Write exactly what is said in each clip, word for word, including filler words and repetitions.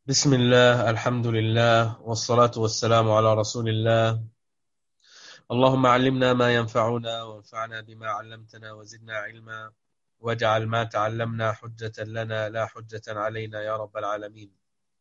بسم الله، الحمد لله، والصلاة والسلام على رسول الله. اللهم علمنا ما ينفعنا وانفعنا بما علمتنا وزدنا علما، واجعل ما تعلمنا حجة لنا لا حجة علينا يا رب العالمين.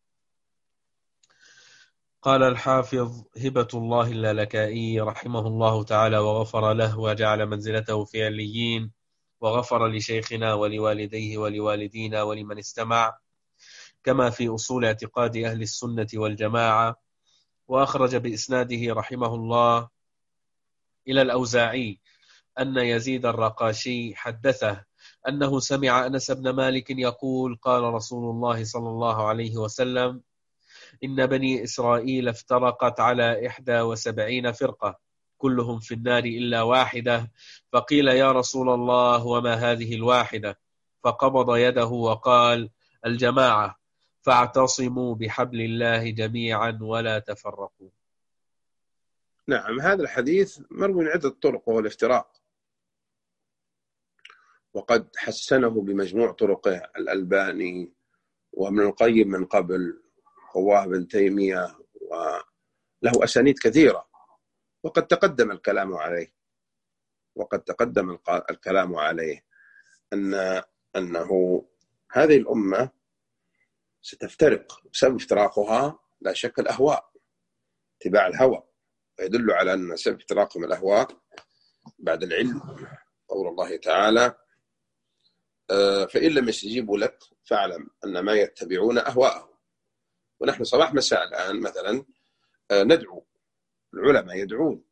قال الحافظ هبة الله اللالكائي رحمه الله تعالى وغفر له وجعل منزلته في عليين، وغفر لشيخنا ولوالديه ولوالدينا ولمن استمع، كما في أصول اعتقاد أهل السنة والجماعة. وأخرج بإسناده رحمه الله إلى الأوزاعي أن يزيد الرقاشي حدثه أنه سمع أنس بن مالك يقول: قال رسول الله صلى الله عليه وسلم: إن بني إسرائيل افترقت على إحدى وسبعين فرقة، كلهم في النار إلا واحدة. فقيل: يا رسول الله، وما هذه الواحدة؟ فقبض يده وقال: الجماعة، فاعتصموا بحبل الله جميعا ولا تفرقوا. نعم، هذا الحديث مروي من عدة طرق وهو الافتراق، وقد حسنه بمجموع طرقه الألباني وابن القيم من قبل، هو ابن تيمية، وله أسانيد كثيرة، وقد تقدم الكلام عليه وقد تقدم الكلام عليه أن أنه هذه الأمة ستفترق. سبب افتراقها لا شك الأهواء، اتباع الهوى، ويدل على أن سبب افتراقهم الأهواء بعد العلم. قول الله تعالى: فإن لم يستجيبوا لك فاعلم أن ما يتبعون أهواءهم. ونحن صباح مساء الآن مثلا ندعو، العلماء يدعون،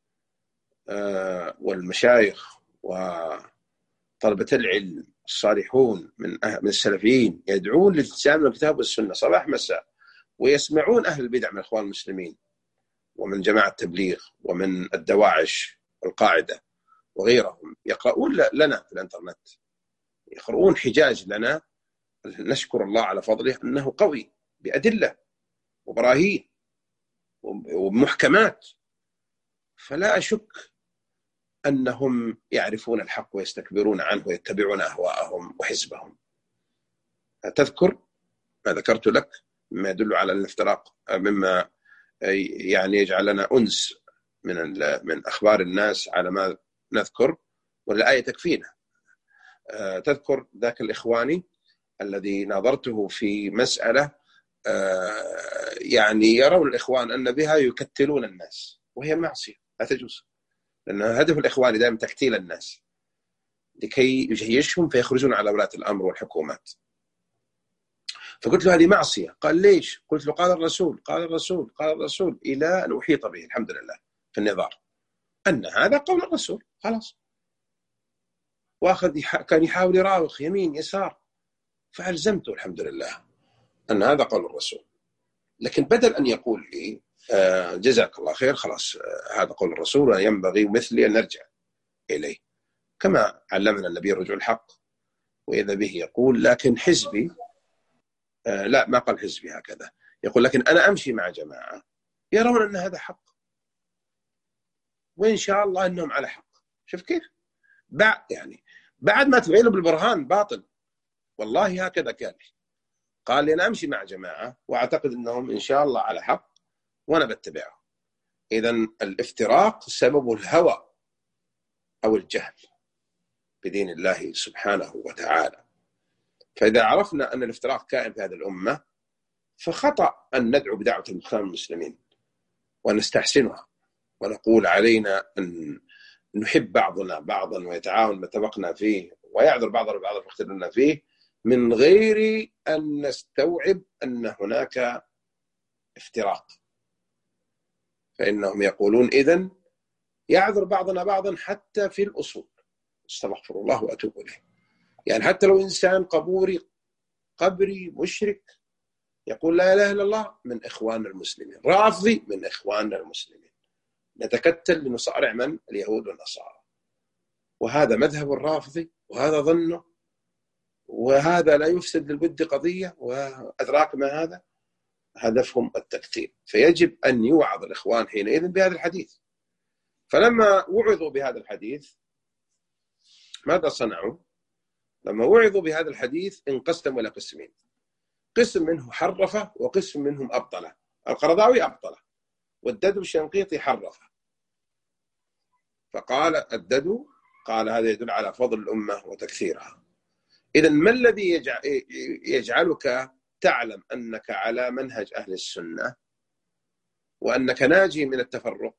والمشايخ وطلبة العلم الصالحون من من السلفيين يدعون للالتزام بالكتاب والسنة صباح مساء، ويسمعون أهل البدع من الإخوان المسلمين ومن جماعة التبليغ ومن الدواعش والقاعدة وغيرهم، يقرؤون لنا في الانترنت، يقرؤون حجاج لنا. نشكر الله على فضله أنه قوي بأدلة وبراهين ومحكمات، فلا أشك أنهم يعرفون الحق ويستكبرون عنه ويتبعون أهواءهم وحزبهم. تذكر ما ذكرت لك مما يدل على الافتراق، مما يعني يجعل لنا أنس من من أخبار الناس على ما نذكر، والآية تكفينا. تذكر ذاك الإخواني الذي ناظرته في مسألة، يعني يرون الإخوان أن بها يكتلون الناس، وهي معصية لا تجوز، لأن هدف الإخوان دائما تكتيل الناس لكي يجيشهم فيخرجون على ولاة الأمر والحكومات. فقلت له هذه معصية. قال: ليش؟ قلت له: قال الرسول قال الرسول قال الرسول، إلى أن أحيط به الحمد لله في النظار أن هذا قول الرسول خلاص. وأخذ كان يحاول يراوغ يمين يسار، فألزمته الحمد لله أن هذا قول الرسول. لكن بدل أن يقول لي آه جزاك الله خير، خلاص آه هذا قول الرسول وينبغي مثلي أن نرجع إليه، كما علمنا النبي رجوع الحق، وإذا به يقول لكن حزبي آه لا، ما قال حزبي هكذا، يقول لكن أنا أمشي مع جماعة يرون أن هذا حق، وإن شاء الله أنهم على حق. شوف كيف بعد يعني بعد ما تبين له بالبرهان باطل، والله هكذا كان قال لي: أنا أمشي مع جماعة وأعتقد أنهم إن شاء الله على حق وأنا بتبعهم. إذن الافتراق سبب الهوى أو الجهل بدين الله سبحانه وتعالى. فإذا عرفنا أن الافتراق كائن في هذه الأمة، فخطأ أن ندعو بدعوة الإخوان المسلمين ونستحسنها ونقول علينا أن نحب بعضنا بعضا ويتعاون ما اتفقنا فيه ويعذر بعضنا بعضا فاختلفنا فيه، من غير أن نستوعب أن هناك افتراق. فإنهم يقولون إذن يعذر بعضنا بعضا حتى في الأصول. استغفر الله وأتوب إليه. يعني حتى لو إنسان قبوري قبري مشرك يقول لا إله إلا الله، من إخواننا المسلمين، رافضي من إخواننا المسلمين، نتكتل لنصارع من؟ اليهود والنصارى. وهذا مذهب الرافضي، وهذا ظنه، وهذا لا يفسد للود قضية، وأدراك ما هذا هدفهم التكتيل. فيجب أن يوعظ الإخوان حينئذ بهذا الحديث. فلما وعظوا بهذا الحديث ماذا صنعوا؟ لما وعظوا بهذا الحديث انقسموا إلى قسمين: قسم منه حرفه وقسم منهم أبطله. القرضاوي أبطله، والددو الشنقيطي حرفه. فقال الددو قال هذا يدل على فضل الأمة وتكثيرها. إذن ما الذي يجعلك تعلم أنك على منهج أهل السنة وأنك ناجي من التفرق؟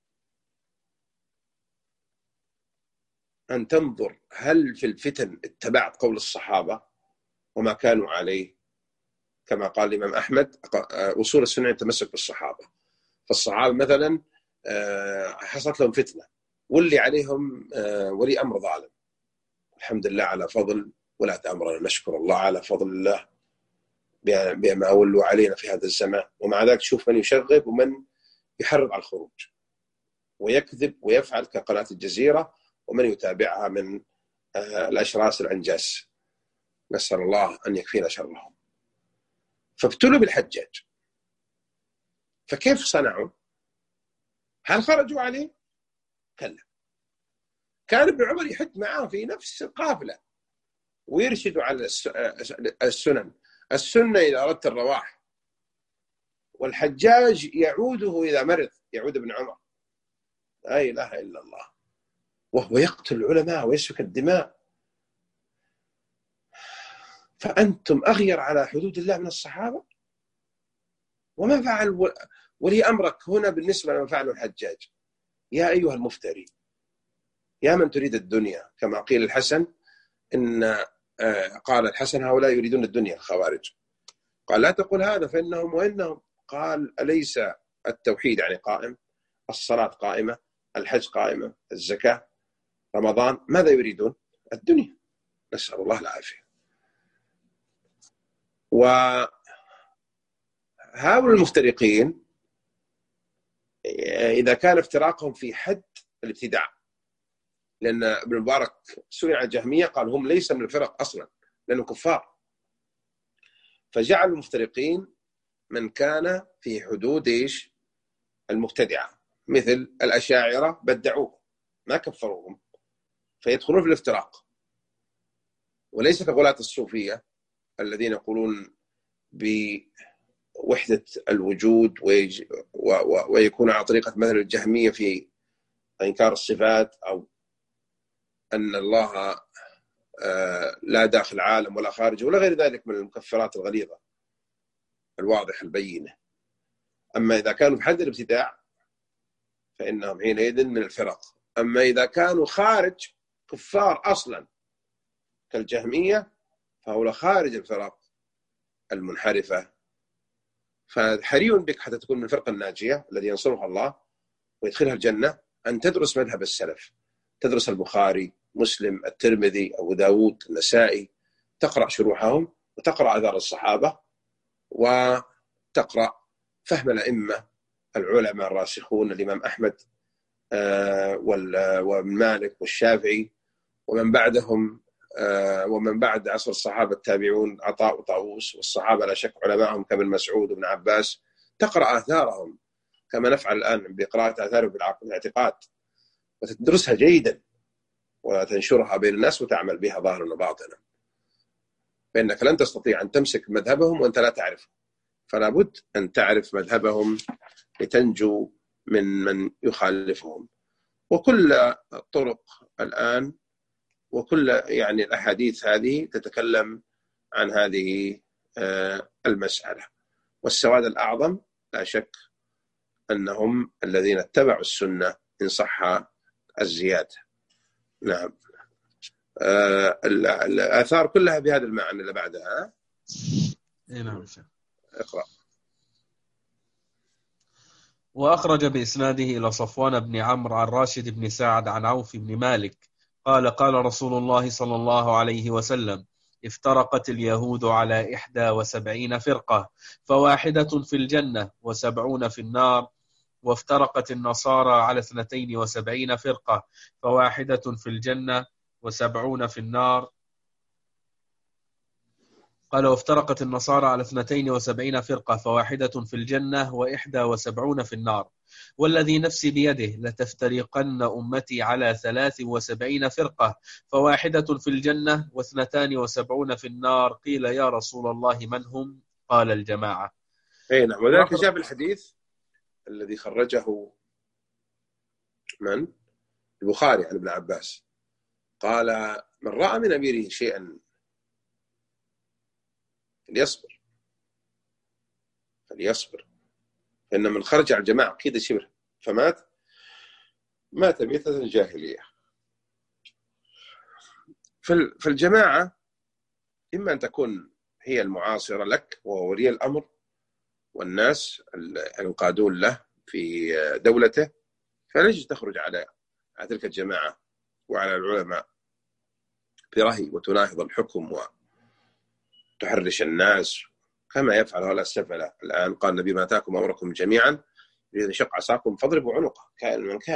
أن تنظر هل في الفتن اتبعت قول الصحابة وما كانوا عليه، كما قال الإمام أحمد أصول السنة التمسك بالصحابة. فالصحابة مثلا حصلت لهم فتنة واللي عليهم ولي أمر ظالم، الحمد لله على فضل ولاة أمرنا، نشكر الله على فضل الله بما ولوا علينا في هذا الزمان. ومع ذلك تشوف من يشغب ومن يحرض على الخروج ويكذب ويفعل كقناة الجزيرة ومن يتابعها من الأشراس العنجاس، نسأل الله أن يكفينا شرهم. فابتلوا بالحجاج، فكيف صنعوا؟ هل خرجوا عليه؟ كلا. كان ابن عمر يحج معاه في نفس القافلة ويرشدوا على السنن. السنة إذا أردت الرواح، والحجاج يعوده إذا مرض، يعود ابن عمر. لا إله إلا الله، وهو يقتل العلماء ويسفك الدماء. فأنتم أغير على حدود الله من الصحابة. وما فعل ولي أمرك هنا بالنسبة لما فعله الحجاج؟ يا أيها المفتري، يا من تريد الدنيا، كما قيل الحسن إن قال الحسن هؤلاء يريدون الدنيا الخوارج. قال لا تقول هذا فإنهم وإنهم. قال أليس التوحيد يعني قائم، الصلاة قائمة، الحج قائمة، الزكاة، رمضان، ماذا يريدون؟ الدنيا، نسأل الله العافية. وهؤلاء المفترقين إذا كان افتراقهم في حد الابتداع، لأن ابن المبارك سئل عن الجهمية قال هم ليس من الفرق أصلا لأنهم كفار، فجعل المفترقين من كان في حدود إيش؟ المبتدعة، مثل الأشاعرة بدعوه ما كفروهم فيدخلون في الافتراق، وليس كغلاة الصوفية الذين يقولون بوحدة الوجود ويج... و... و... ويكون على طريقة مثل الجهمية في إنكار الصفات، أو أن الله لا داخل عالم ولا خارج ولا غير ذلك من المكفرات الغليظة الواضحة البينة. أما إذا كانوا في حد الابتداع فإنهم حينئذ من الفرق. أما إذا كانوا خارج كفار أصلا كالجهمية فهؤلاء خارج الفرق المنحرفة. فحري بك حتى تكون من الفرقة الناجية الذي ينصرها الله ويدخلها الجنة أن تدرس مذهب السلف، تدرس البخاري، مسلم، الترمذي، أبو داود، النسائي، تقرأ شروحهم وتقرأ آثار الصحابة وتقرأ فهم الأئمة العلماء الراسخون، الإمام أحمد وابن مالك والشافعي ومن بعدهم ومن بعد عصر الصحابة التابعون عطاء وطاووس، والصحابة لا شك علماءهم كابن مسعود وابن عباس، تقرأ آثارهم كما نفعل الآن بقراءة آثارهم بالاعتقاد وتدرسها جيدا وتنشرها بين الناس وتعمل بها ظاهرا وباطنا، فإنك لن تستطيع أن تمسك مذهبهم وأنت لا تعرف، فلا بد أن تعرف مذهبهم لتنجو من من يخالفهم. وكل الطرق الآن وكل يعني الأحاديث هذه تتكلم عن هذه المسألة، والسواد الأعظم لا شك أنهم الذين اتبعوا السنة إن صح الزيادة. نعم. الآثار كلها بهذا المعنى اللي بعدها. نعم. اقرأ. وأخرج بإسناده إلى صفوان بن عمرو عن راشد بن سعد عن عوف بن مالك قال قال رسول الله صلى الله عليه وسلم: افترقت اليهود على إحدى وسبعين فرقة فواحدة في الجنة وسبعون في النار، وافترقت النصارى على اثنتين وسبعين فرقة فواحدة في الجنة وسبعون في النار. قال: وافترقت النصارى على اثنتين وسبعين فرقة فواحدة في الجنة وإحدى وسبعون في النار، والذي نفسي بيده لتفترقن أمتي على ثلاث وسبعين فرقة فواحدة في الجنة واثنتان وسبعون في النار. قيل: يا رسول الله من هم؟ قال الجماعة. اي نعم. وذلك جاء بالحديث الذي خرجه من؟ البخاري عن ابن عباس، قال: من رأى من أميره شيئا فليصبر فليصبر فإن من خرج على الجماعة عقيدة شبر فمات مات ميتة الجاهلية. فالجماعة إما أن تكون هي المعاصرة لك وهو ولي الأمر والناس القادون له في دولته، فليش تخرج على تلك الجماعة وعلى العلماء برهي وتناهض الحكم وتحرش الناس كما يفعل هؤلاء السفلة الآن. قال النبي: ما أتاكم أمركم جميعا إذا شق عصاكم فاضربوا عنقه كائن من كان.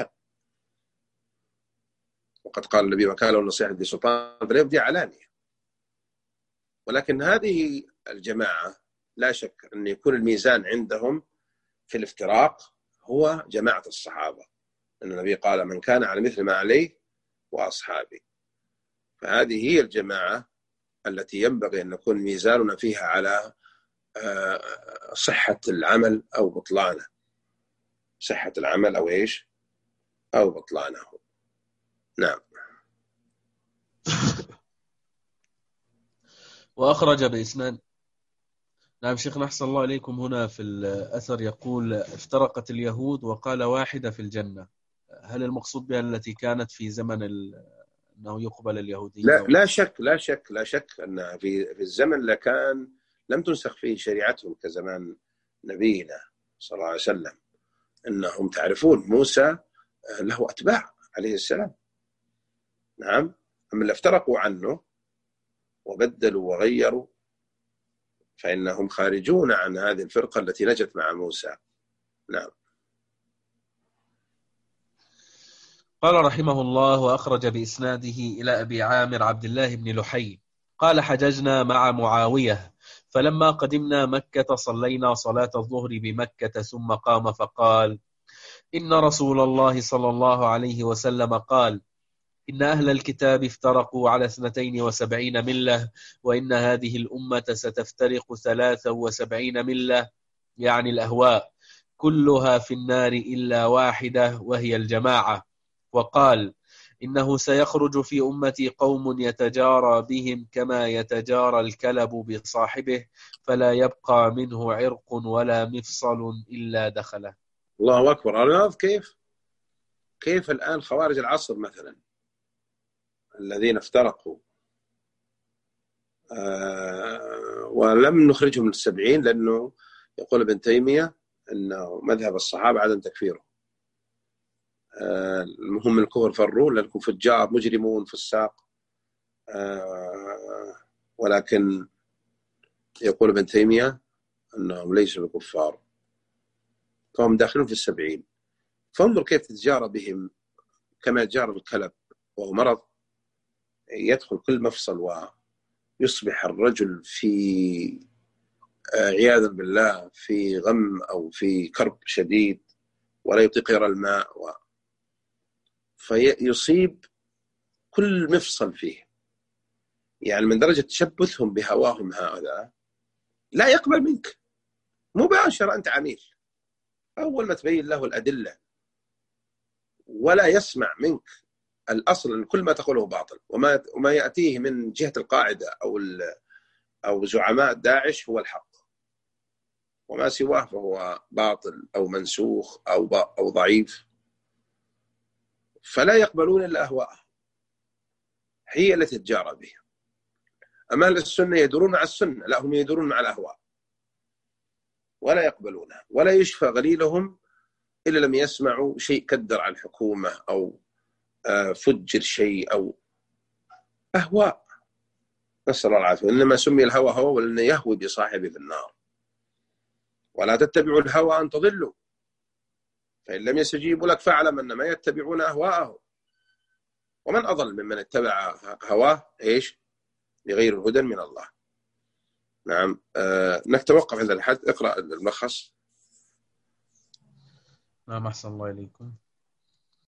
وقد قال النبي: ما كان له نصيحة ذي سلطان فليبدي علانية. ولكن هذه الجماعة لا شك أن يكون الميزان عندهم في الافتراق هو جماعة الصحابة، أن النبي قال: من كان على مثل ما عليه وأصحابي. فهذه هي الجماعة التي ينبغي أن نكون ميزاننا فيها على صحة العمل أو بطلانه، صحة العمل أو إيش أو بطلانه. نعم. وأخرج بإسناد. نعم شيخنا أحسن الله إليكم. هنا في الأثر يقول: افترقت اليهود وقال واحدة في الجنة. هل المقصود بها التي كانت في زمن أنه يقبل اليهودية؟ لا, لا شك لا شك لا شك أن في في الزمن لكان لم تنسخ فيه شريعتهم كزمان نبينا صلى الله عليه وسلم. أنهم تعرفون موسى له أتباع عليه السلام. نعم. أما اللي افترقوا عنه وبدلوا وغيروا فإنهم خارجون عن هذه الفرقة التي نجت مع موسى. نعم. قال رحمه الله: وأخرج بإسناده إلى أبي عامر عبد الله بن لحي قال: حججنا مع معاوية فلما قدمنا مكة صلينا صلاة الظهر بمكة ثم قام فقال: إن رسول الله صلى الله عليه وسلم قال: إن أهل الكتاب افترقوا على اثنتين وسبعين ملة، وإن هذه الأمة ستفترق ثلاثة وسبعين ملة، يعني الأهواء، كلها في النار إلا واحدة وهي الجماعة. وقال: إنه سيخرج في أمتي قوم يتجارى بهم كما يتجارى الكلب بصاحبه، فلا يبقى منه عرق ولا مفصل إلا دخله. الله أكبر. أنا كيف كيف الآن خوارج العصر مثلا الذين افترقوا آه ولم نخرجهم من السبعين، لأنه يقول ابن تيمية أنه مذهب الصحابة عدم تكفيره. آه هم من الكفر فروا لأنكم فجار مجرمون فساق. آه ولكن يقول ابن تيمية أنهم ليسوا بكفار، فهم داخلون في السبعين. فانظر كيف تتجارى بهم كما يتجارى الكلب، وهو مرض يدخل كل مفصل ويصبح الرجل في عياذا بالله في غم أو في كرب شديد ولا يطيق يرى الماء و... فيصيب كل مفصل فيه. يعني من درجة تشبثهم بهواهم هذا لا يقبل منك مباشرة. أنت عميل أول ما تبين له الأدلة ولا يسمع منك الأصل أن كل ما تقوله باطل، وما وما يأتيه من جهة القاعدة أو أو زعماء داعش هو الحق، وما سواه فهو باطل أو منسوخ أو أو ضعيف. فلا يقبلون إلا أهواءه هي التي تجارى بها. أما السنة يدورون مع السنة، لا، هم يدورون مع الأهواء ولا يقبلونها، ولا يشفى غليلهم إلا لم يسمعوا شيء كدر عن الحكومة أو فجر شيء أو أهواء. نسأل الله العافية. إنما سمي الهوى هوى ولأنه يهوي بصاحبه في النار. ولا تتبعوا الهوى أن تضلوا، فإن لم يستجيبوا لك فاعلم أنما يتبعون أهواءهم، ومن أضل ممن اتبع هواه إيش بغير هدى من الله. نعم. آه نتوقف عند الحد. اقرأ الملخص. نعم أحسن الله إليكم.